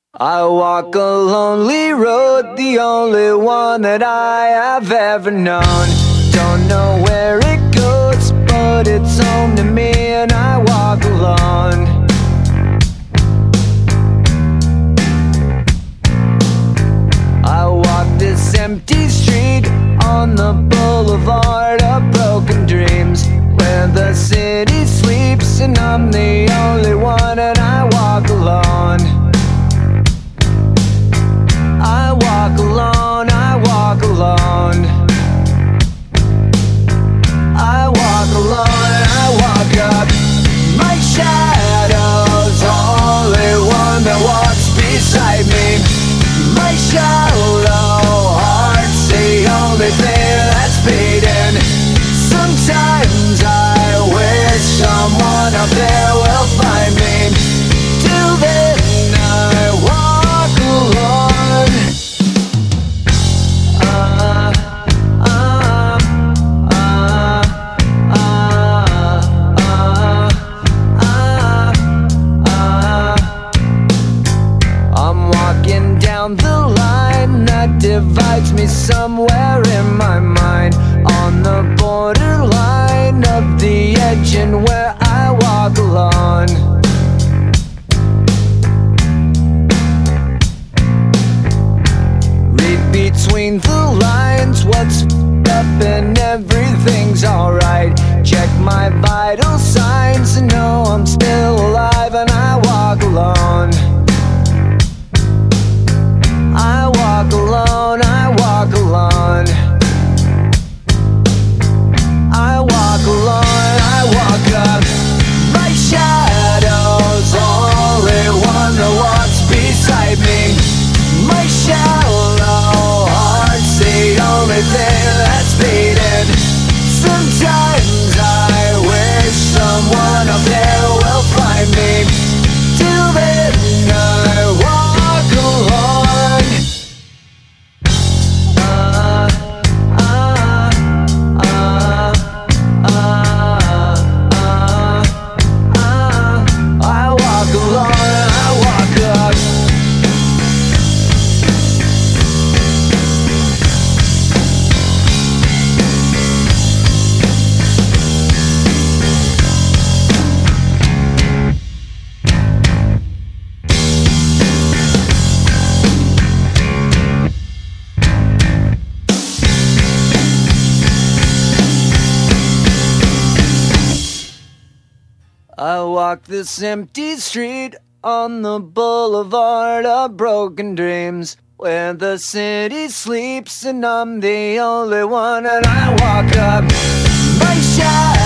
I walk a lonely road, the only one that I have ever known. Don't know where it goes, but it's home to me and I walk alone. I walk this empty street on the boulevard of broken dreams, where the city sleeps and I'm the only one and I walk alone. I walk alone, I walk alone. I walk alone, I walk up. My shadow's the only one that walks beside me. My shallow heart's the only thing that's beating. Sometimes I wish someone up there will find me. Till then I walk alone. I'm walking down the line that divides me somewhere in my mind, on the borderline of the edge and where I walk alone. Read between the lines what's up and everything's alright. Check my vital signs and know I'm still alive and I walk alone. I walk alone, I walk alone. I walk alone, I walk up. My shadow's the only one that walks beside me. My shallow heart's the only thing that's beating. Sometimes I wish someone up there will find me. Till then I walk alone. I walk alone, I walk up. I walk this empty street on the boulevard of broken dreams, where the city sleeps and I'm the only one and I walk up. My shadow